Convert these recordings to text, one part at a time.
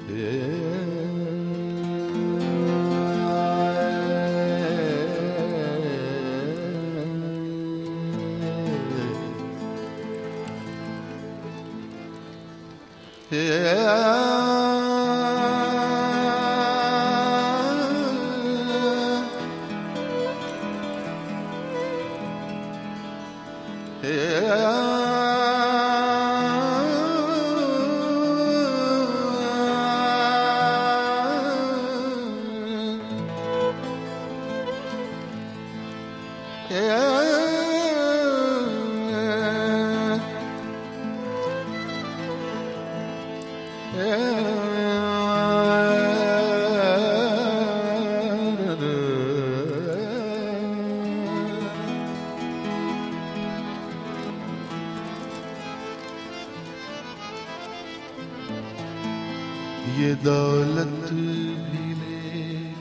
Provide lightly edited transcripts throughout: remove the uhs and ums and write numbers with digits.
ये दौलत भी ले,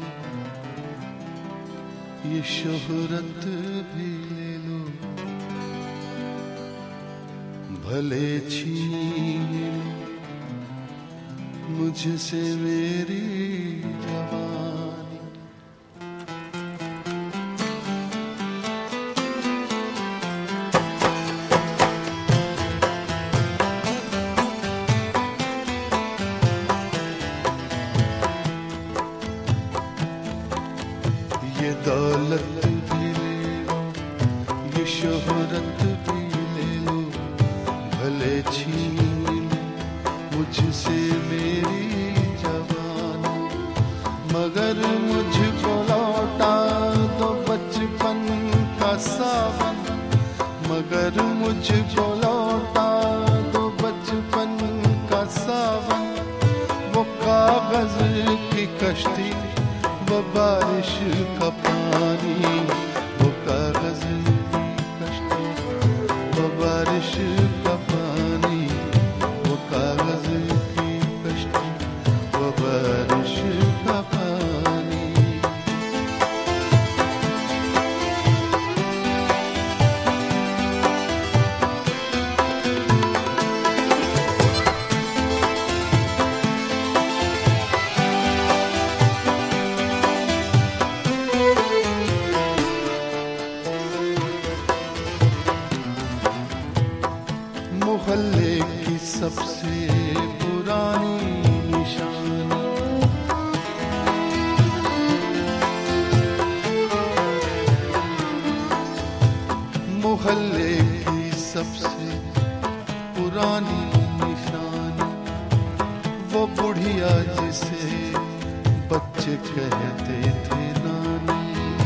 ये शोहरत भी ले लो, भले छीन लो मुझसे मेरी जवानी। ये दौलत भी ले लो, ये शोहरत भी ले लो, भले छीन लो मुझसे मेरी जवानी, मगर मुझको लौटा दो बचपन का सावन, मगर मुझको लौटा दो बचपन का सावन। वो कागज की कश्ती, वो बारिश का पानी, वो कागज की कश्ती, वो बारिश का पानी, वो कागज की कश्ती, वो बारिश का पानी। मोहल्ले की सबसे पुरानी निशानी, मोहल्ले की सबसे पुरानी निशानी, वो बुढ़िया जिसे बच्चे कहते थे नानी।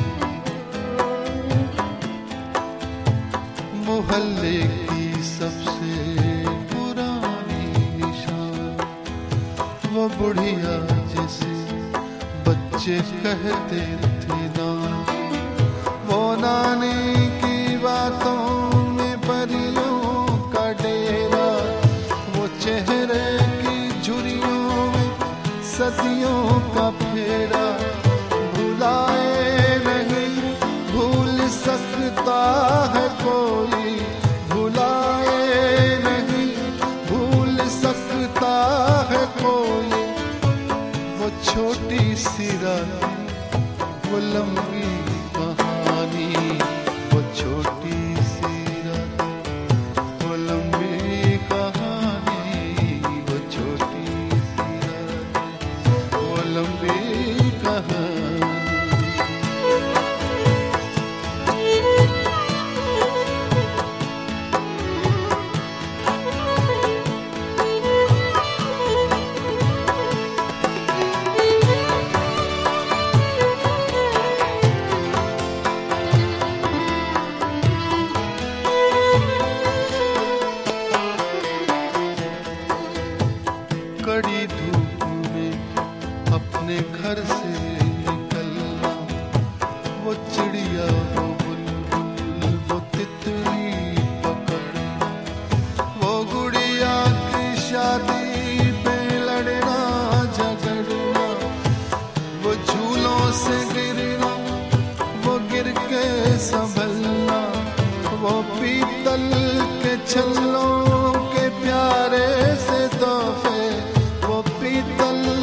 मोहल्ले की सबसे पुरानी निशान, वो बुढ़िया जिसे बच्चे कहते थे नानी। वो नानी की बातों में परियों का डेरा, वो चेहरे की झुर्रियों में सदियों का फेरा। भुलाए नहीं भूल सकता है कोई, भुलाए नहीं भूल सकता है कोई। वो छोटी सी रात, वो लंबी कहानी, वो छोटी सी रात, वो लंबी कहानी, वो छोटी सी रात, वो लंबी कहानी। कड़ी धूप में अपने घर से निकलना, वो चिड़िया वो बुलबुल वो तितली पकड़ना, वो गुड़िया की शादी पे लड़ना झगड़ना, वो झूलों से गिरना, वो गिर के संभलना, वो पीतल के छल्लों के प्यारे से तोहफे, वो पीतल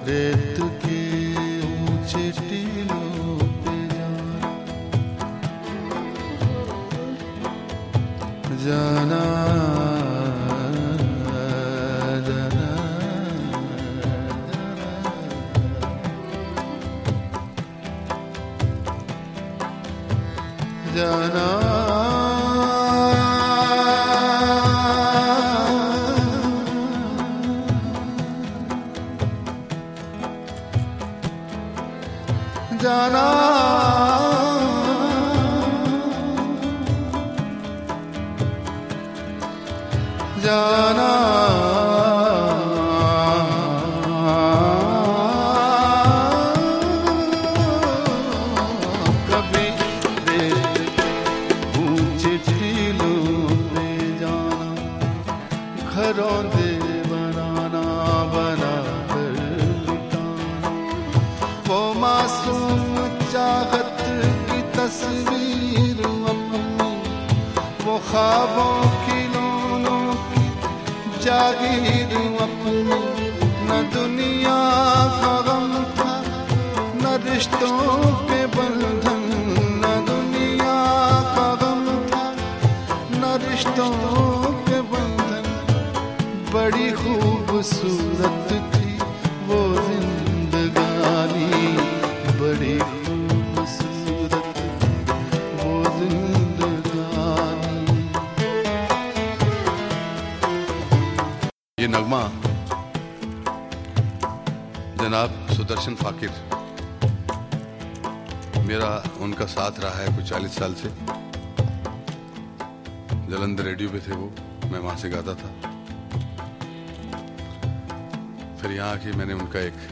रेत के ऊंचे टीलों पे जाना जाना जाना जाना कभी रेत ऊंचे टीलों पे जाना घरों दे बनाना बना कर लुटाना वो मासूम चाहत की तस्वीर अपनी वो ख्वाबों की जागीर अपनी न दुनिया का गम था न रिश्तों के बंधन न दुनिया का गम था न रिश्तों के बंधन बड़ी खूबसूरत थी वो जिंदगानी बड़ी खूबसूरत वो जिंदगानी। ये नगमा जनाब सुदर्शन फाकिर, मेरा उनका साथ रहा है कुछ 40 साल से। जलंधर रेडियो पे थे वो, मैं वहां से गाता था। फिर यहाँ आके मैंने उनका एक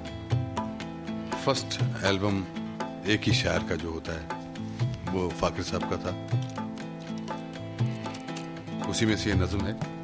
फर्स्ट एल्बम एक ही शायर का जो होता है वो फाकिर साहब का था, उसी में से ये नज़्म है।